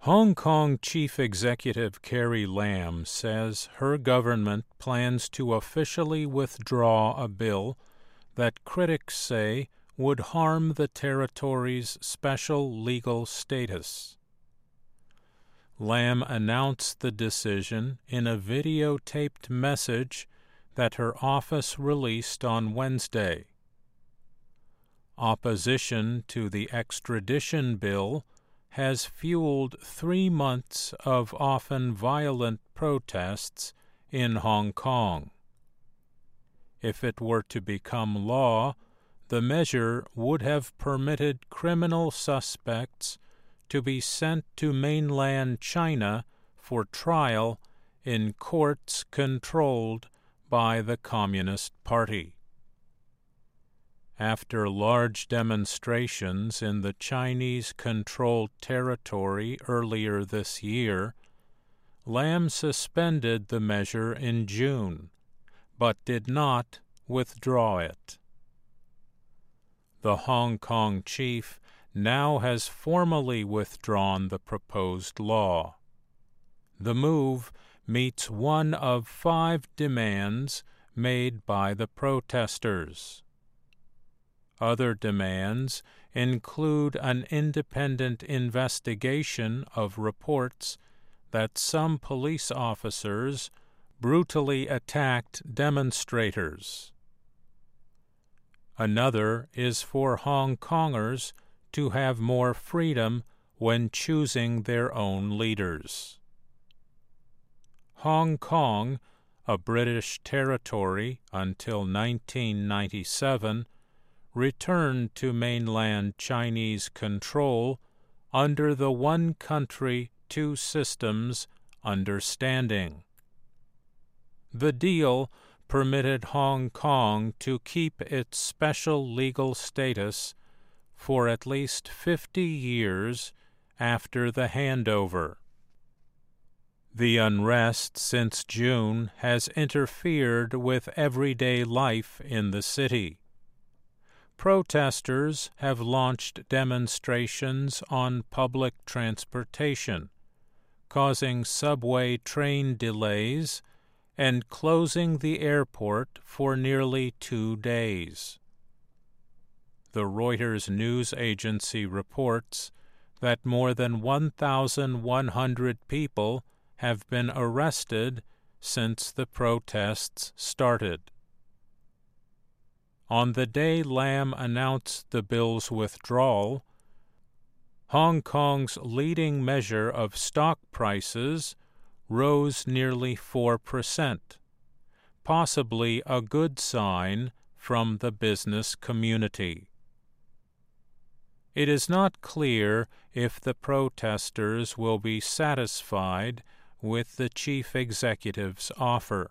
Hong Kong Chief Executive Carrie Lam says her government plans to officially withdraw a bill that critics say would harm the territory's special legal status. Lam announced the decision in a videotaped message that her office released on Wednesday. Opposition to the extradition bill has fueled 3 months of often violent protests in Hong Kong. If it were to become law, the measure would have permitted criminal suspects to be sent to mainland China for trial in courts controlled by the Communist Party. After large demonstrations in the Chinese-controlled territory earlier this year, Lam suspended the measure in June, but did not withdraw it. The Hong Kong chief now has formally withdrawn the proposed law. The move meets one of 5 demands made by the protesters. Other demands include an independent investigation of reports that some police officers brutally attacked demonstrators. Another is for Hong Kongers to have more freedom when choosing their own leaders. Hong Kong, a British territory until 1997, returned to mainland Chinese control under the one country, two systems understanding. The deal permitted Hong Kong to keep its special legal status for at least 50 years after the handover. The unrest since June has interfered with everyday life in the city. Protesters have launched demonstrations on public transportation, causing subway train delays and closing the airport for nearly 2 days. The Reuters news agency reports that more than 1,100 people have been arrested since the protests started. On the day Lam announced the bill's withdrawal, Hong Kong's leading measure of stock prices rose nearly 4%, possibly a good sign from the business community. It is not clear if the protesters will be satisfied with the chief executive's offer.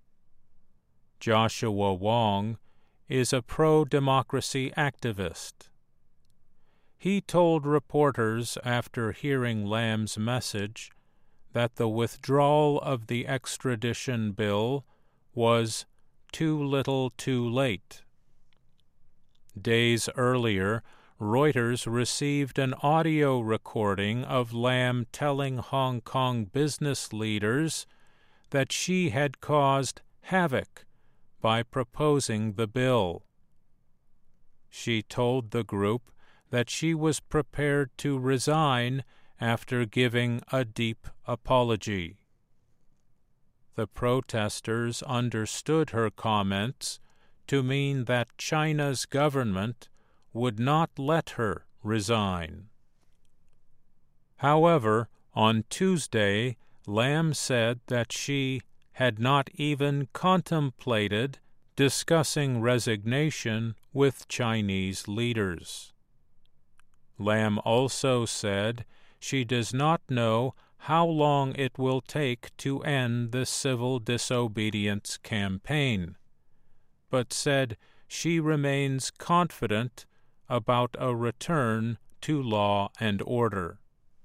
Joshua Wong is a pro-democracy activist. He told reporters after hearing Lam's message that the withdrawal of the extradition bill was too little too late. Days earlier, Reuters received an audio recording of Lam telling Hong Kong business leaders that she had caused havoc by proposing the bill. She told the group that she was prepared to resign after giving a deep apology. The protesters understood her comments to mean that China's government would not let her resign. However, on Tuesday, Lam said that she had not even contemplated discussing resignation with Chinese leaders. Lam also said she does not know how long it will take to end the civil disobedience campaign, but said she remains confident about a return to law and order.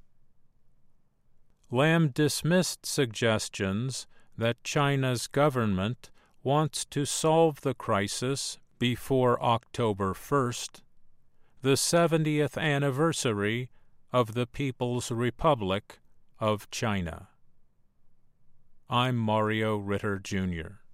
Lam dismissed suggestions that China's government wants to solve the crisis before October 1st, the 70th anniversary of the People's Republic of China. I'm Mario Ritter, Jr.